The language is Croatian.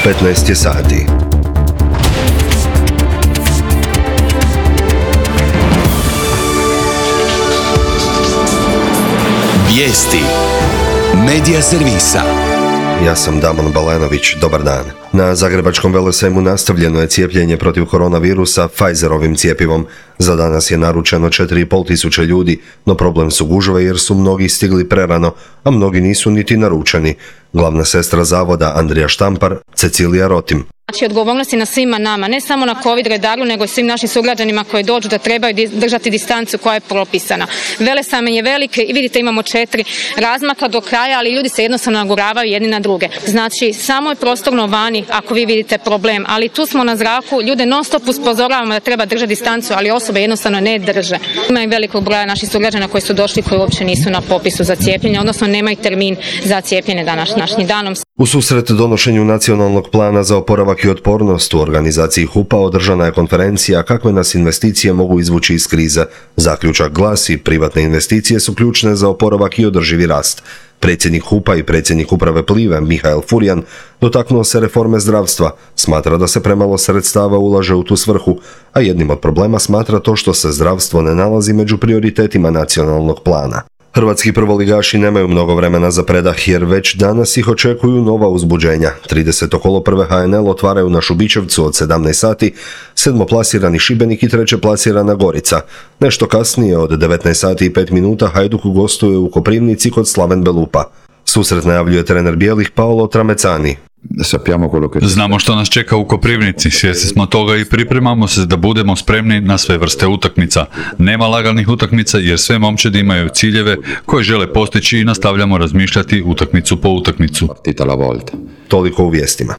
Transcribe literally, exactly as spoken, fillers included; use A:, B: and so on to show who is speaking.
A: petnaest je sati.
B: Vijesti Medija servisa.
A: Ja sam Damon Balenović, dobar dan. Na Zagrebačkom velesajmu nastavljeno je cijepljenje protiv koronavirusa Pfizerovim cjepivom. Za danas je naručeno četiri i pol tisuće ljudi, no problem su gužve jer su mnogi stigli prerano, a mnogi nisu niti naručeni. Glavna sestra zavoda Andrija Štampar, Cecilija Rotim.
C: Znači, odgovornost je na svima nama, ne samo na COVID redaru, nego i svim našim sugrađanima koji dođu da trebaju držati distancu koja je propisana. Velesajam je velike i vidite imamo četiri razmaka do kraja, ali ljudi se jednostavno naguravaju jedni na druge. Znači, samo je prostorno vani ako vi vidite problem, ali tu smo na zraku, ljude non stop upozoravamo da treba držati distancu, ali osobe jednostavno ne drže. Ima i velikog broja naših sugrađana koji su došli koji uopće nisu na popisu za cijepljenje, odnosno nemaju termin za cijepljenje današnjim danom.
A: U susret donošenju nacionalnog plana za oporavak i otpornost u organizaciji HUP-a održana je konferencija kakve nas investicije mogu izvući iz krize. Zaključak glasi: privatne investicije su ključne za oporavak i održivi rast. Predsjednik HUP-a i predsjednik uprave Plive, Mihael Furjan, dotaknuo se reforme zdravstva, smatra da se premalo sredstava ulaže u tu svrhu, a jednim od problema smatra to što se zdravstvo ne nalazi među prioritetima nacionalnog plana. Hrvatski prvoligaši nemaju mnogo vremena za predah jer već danas ih očekuju nova uzbuđenja. trideseto kolo prve H N L otvaraju na Šubićevcu od sedamnaest sati, sedmoplasirani Šibenik i trećeplasirana Gorica. Nešto kasnije od devetnaest sati i pet minuta Hajduk gostuje u Koprivnici kod Slaven Belupa. Susret najavljuje trener bijelih Paolo Tramecani.
D: Znamo što nas čeka u Koprivnici, svjesni smo toga i pripremamo se da budemo spremni na sve vrste utakmica. Nema laganih utakmica jer sve momčadi imaju ciljeve koje žele postići i nastavljamo razmišljati utakmicu po utakmicu.
A: Toliko u vijestima.